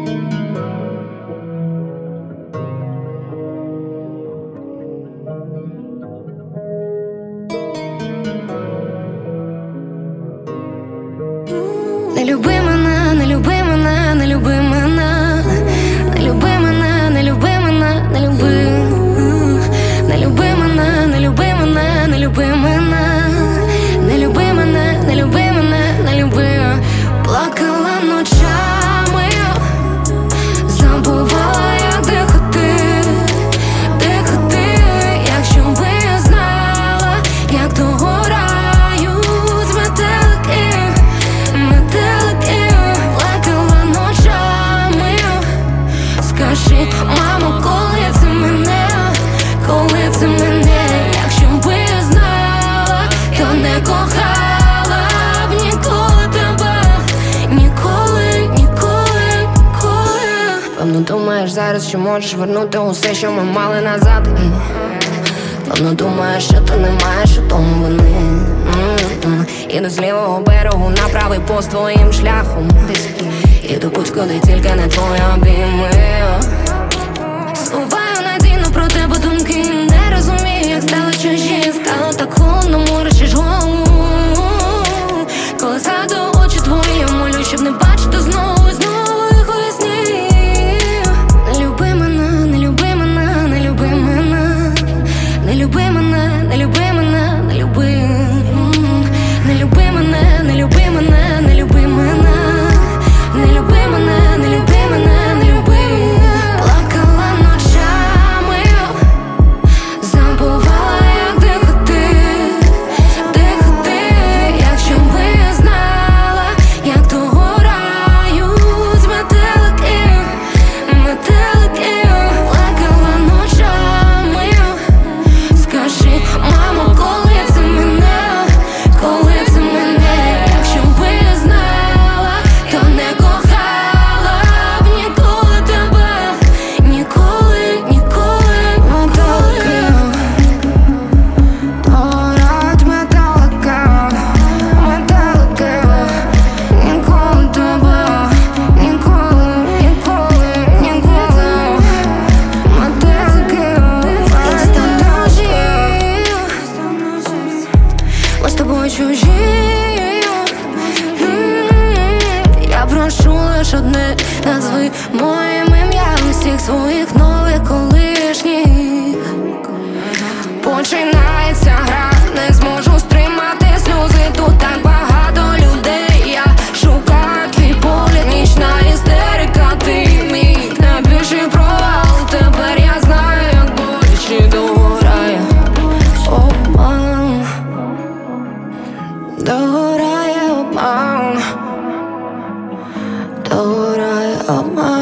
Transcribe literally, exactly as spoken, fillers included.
Не люби мене, не люби мене, не люби мене, не люби мене, не люби мене, не люби, не люби мене, не люби мене, не люби мене, не люби мене, не люби мене, не люби. Плакала ночами, забувала, як дихати, дихати. Якщо би я знала, як догорають метелики, метелики. Плакала ночами. Скажи, мамо, коли це мене, коли це мене. Якщо би я знала, то не кохала б ніколи тебе, ніколи, ніколи, ніколи. Певно, думаєш зараз, що можеш вернути усе, що ми мали назад. Певно, думаєш, що ти не маєш у тому вини. М-м-м. Іду з лівого берегу на правий пост твоїм шляхом. Іду будь-куди, тільки не твої обійми. Сховаю надійно про тебе думки. Не розумію, як стали чужі. Стало так холодно, морочиш голову. Коли згадую очі твої, я молю, щоб не бачити знову і знову їх у вісні. Не люби мене, не люби мене, не люби мене, не люби мене, не люби мене, не люби. Не люби мене, не люби мене, не люби мене, не люби мене, не люби мене, не люби. Плакала ночами, забувала, як дихати, дихати. Якщо би я знала, як догорають метелики, метелики. Плакала ночами. Скажи, мамо, коли це мене, коли це мене. Якщо би я знала, то не кохала б ніколи тебе, ніколи, ніколи, метелики. Горять метелики, метелики. Ніколи тебе, ніколи, ніколи, ніколи. Метелики. Ми з тобою чужі. М-м-м. Я прошу лиш одне, назви моїм ім'ям всіх своїх нових колишніх. Починається гра, не зможу стримати сльози. Тут так багато людей. Я шукаю твій погляд, нічна істерика. Ти мій найбільший провал. Тепер я знаю, як боляче догорає обман, догорає обман, догорає обман.